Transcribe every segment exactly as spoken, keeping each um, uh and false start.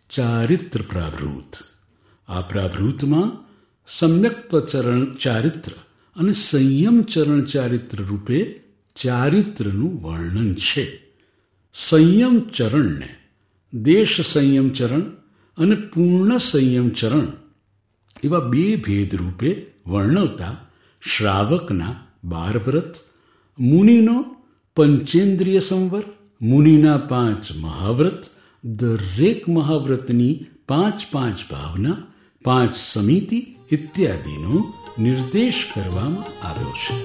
ચારિત્ર પ્રાભૃત. આ પ્રાભૃતમાં સમ્યક્ત્વ ચરણ ચારિત્ર અને સંયમ ચરણ ચારિત્ર રૂપે ચારિત્રનું વર્ણન છે. સંયમ ચરણને દેશ સંયમ ચરણ અને પૂર્ણ સંયમ ચરણ એવા બે ભેદ રૂપે વર્ણવતા શ્રાવકના બાર વ્રત, મુનિનો પંચેન્દ્રિય સંવર, મુનિના પાંચ મહાવ્રત, દરેક મહાવ્રતની પાંચ પાંચ ભાવના, પાંચ સમિતિ ઇત્યાદિનો નિર્દેશ કરવામાં આવ્યો છે.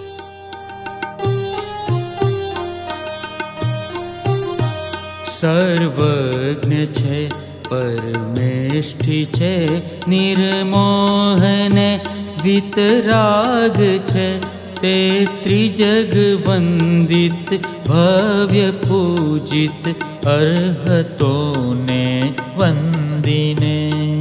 સર્વજ્ઞ છે, પરમેષ્ઠી છે, નિર્મોહને વિતરાગ છે, તે ત્રિજગ વંદિત ભવ્ય પૂજિત અર્હતોને વંદિને.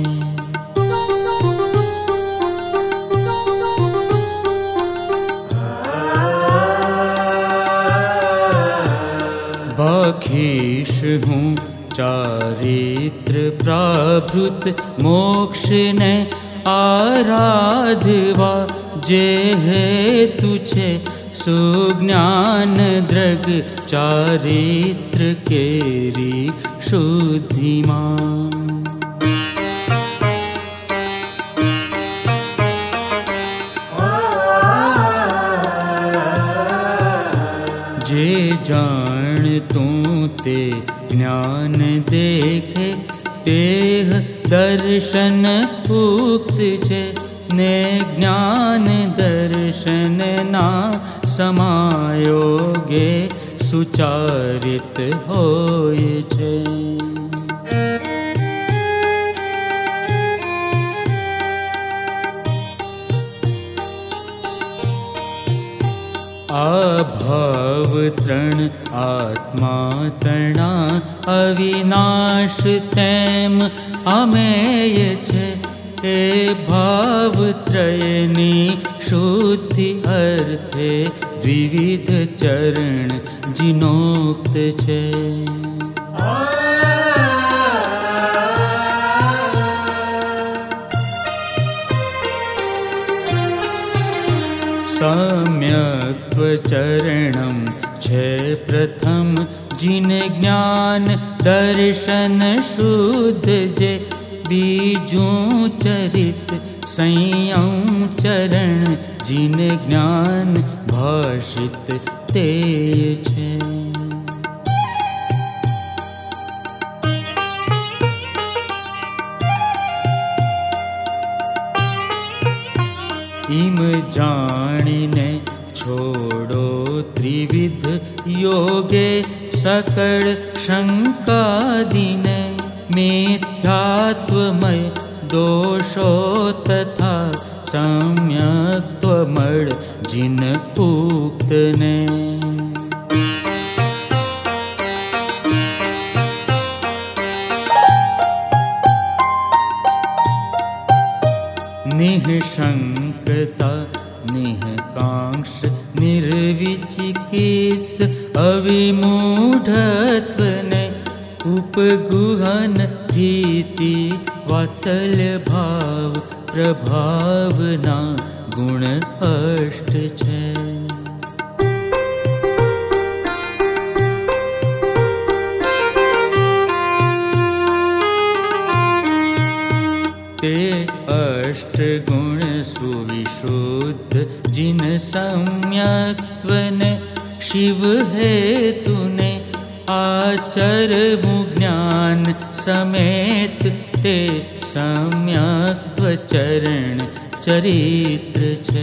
ભાખીશ હું ચારિત્ર પ્રાભૃત મોક્ષને આરાધવા, જે હેતુ છે સુજ્ઞાન દ્રગ ચારિત્ર કેરી શુદ્ધિમાં. જે જાણતું તે જ્ઞાન દેખે, તેહ દર્શન ઉક્ત છે, ને જ્ઞાન દર્શનના સમાયોગે સુચારિત હોય છે. આ ભાવ ત્રણ આત્મા તણા અવિનાશ તેમ અમેય છે, એ ભાવ ત્રયની શુદ્ધિ અર્થે વિવિધ ચરણ જીનોક્ત છે. સમ્યક્ત્વ ચરણમ છે પ્રથમ, જીન જ્ઞાન દર્શન શુદ્ધ જે, બીજું ચરિત સંયમ ચરણ, જીન જ્ઞાન ભાષિત તે છે. ઇમ જાણીને છોડો ત્રિવિધ યોગે સકળ શંકાદિને, મિથ્યાત્વમય દોષો તથા સમ્યક્ત્વમળ જીન ઉક્તને. નિઃશંકતા નિઃકાંક્ષ નિર્વિચિકિત્સ અવિમૂઢત્વને, ઉપગુહન ભીતિ વાત્સલ્ય ભાવ પ્રભાવના ગુણ અષ્ટ છે. તે અષ્ટ ગુણ સુવિશુદ્ધ જીન સમ્યક્ત્વને, શિવ હેતુને આચરવું જ્ઞાન સમેત, તે સમ્યક્ત્વ ચરણ ચરિત્ર છે.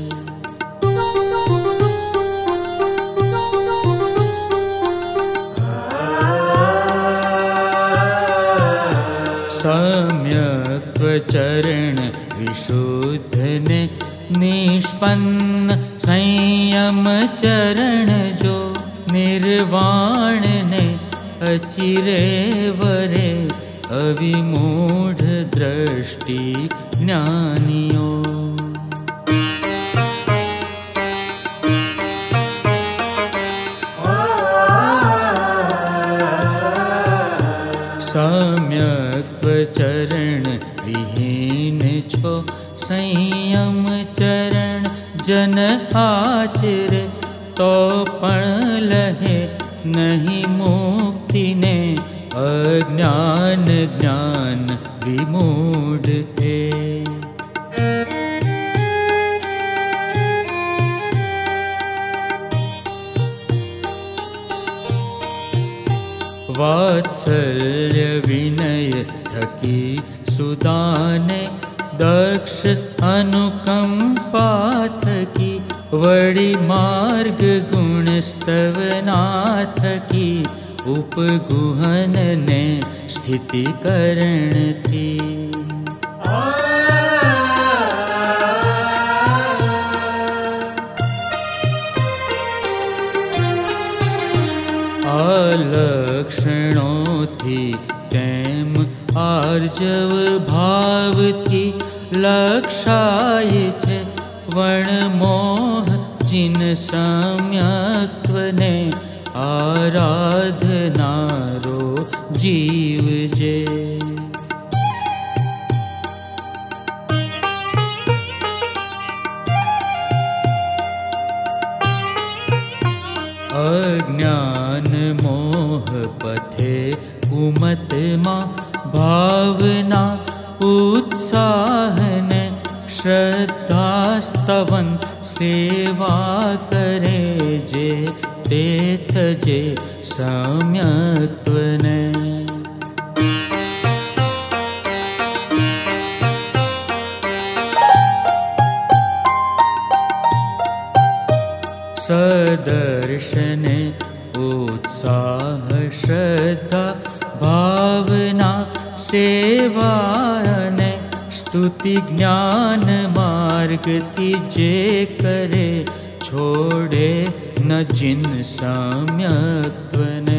સમ્યક્ત્વ ચરણ વિશુદ્ધને નિષ્પન્ન સંયમ ચરણ જો, નિર્વાણને અચિરે વરે અવિમૂઢ દ્રષ્ટિ જ્ઞાનીઓ. सम्यक्त्व चरण विहीन छो संयम चरण जन आचरे तो पण लहे नहीं मुक्ति ने अज्ञान ज्ञान विमूढ़ है। वात्सल्य विनय थकी सुदाने दक्ष अनुकंपा थकी वड़ी मार्ग गुण स्तवनाथ की उपगुहन ने स्थिति करण थी। अलक्षणों थी तेम आर्जव भाव थी लक्षाय छे वण मोह जिन सम्यक्त्व ने आराधनारो जीव जे। अज्ञान मोह पथे कुमत मा भावना उत्साह ने श्रद्धा स्तवन सेवा करे जे ते तजे सम्यक्त्व ने। सदर्शन उत्साह श्रद्धा भावना सेवा ने स्तुति ज्ञान मार्ग थी जे करे छोड़े न जिन सम्यक्त्व ने।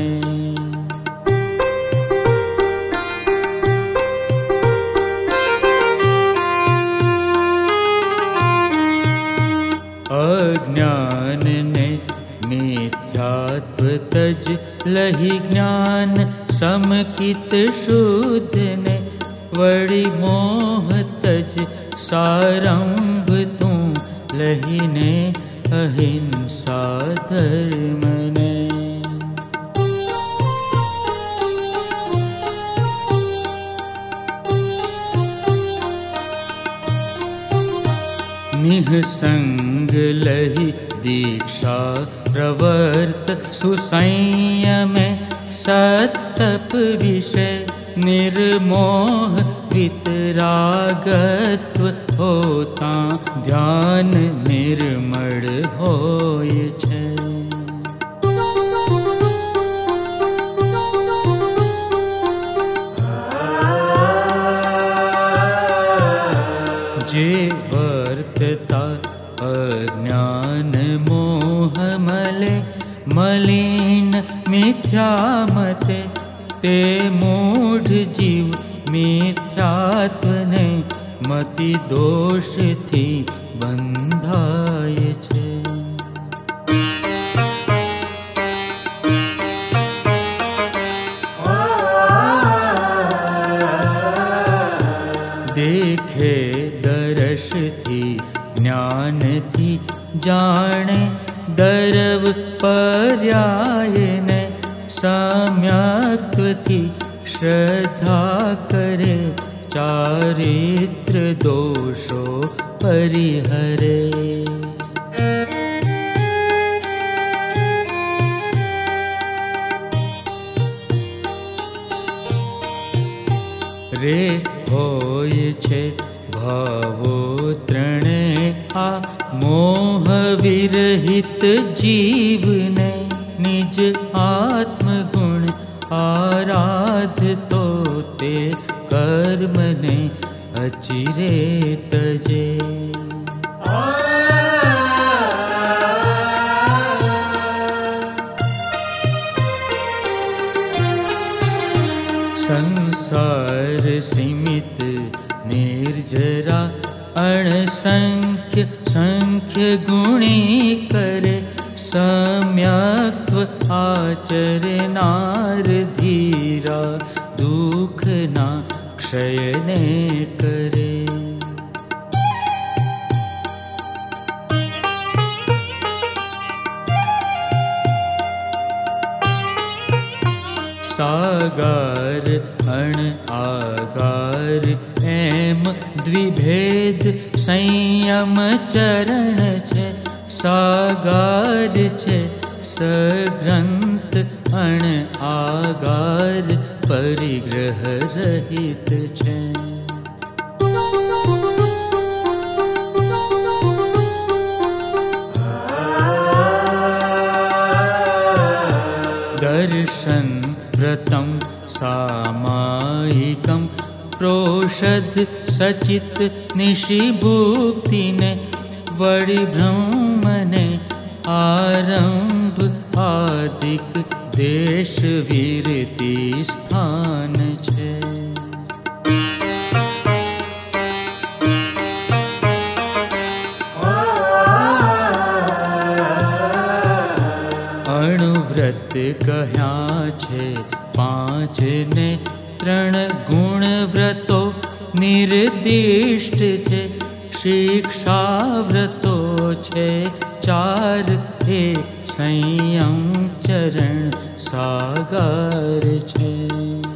अज्ञान ने मिथ्यात्व तज लही ज्ञान समकित शुद्ध ने वड़ी मोह तज सारंभ तू लही ने अहिंसा धर्म ने। निःसंग लही दीक्षा प्रवर्त सुसंयमे सत्तप विषय निर्मोह वितरागत्व होता ध्यान निर्मल होय छे। जे वर्तता अज्ञान मोह मले मलिन मिथ्या मते ते मूढ़ जीव मिथ्यात्व ने मति दोष थी बंधाय छे। देखे दर्श थी ज्ञान थी जाने दरव पर्याय ने सम्यक्त्व थी श्रद्धा करे चारित्र दोषो परिहरे। रे होय छे भावो त्रणे आ मोह विरहित जीव ने निज आत्मगुण आराध तो ते कर्म ने अचिरे तजे। संसार सीमित निर्जरा अणसंख्य संख्य गुणी करे सम्यक्त्व आचरनार धीरा दूर शयने करे। सागार अण आगार एम द्विभेद संयम चरण छे। सागार छे सग्रंथ अण आगार परिग्रह रहित छे। दर्शन व्रतं सामायिकं प्रोषध सचित निशिभुक्तिने वळि ब्रह्मने आरंभ आदिक देश वीरति स्थान छे। अणुव्रत कह्या छे पांच ने त्रण गुण व्रतो निर्दिष्ट छे। शिक्षा व्रतो छे चार हे संयम चरण सागार छे।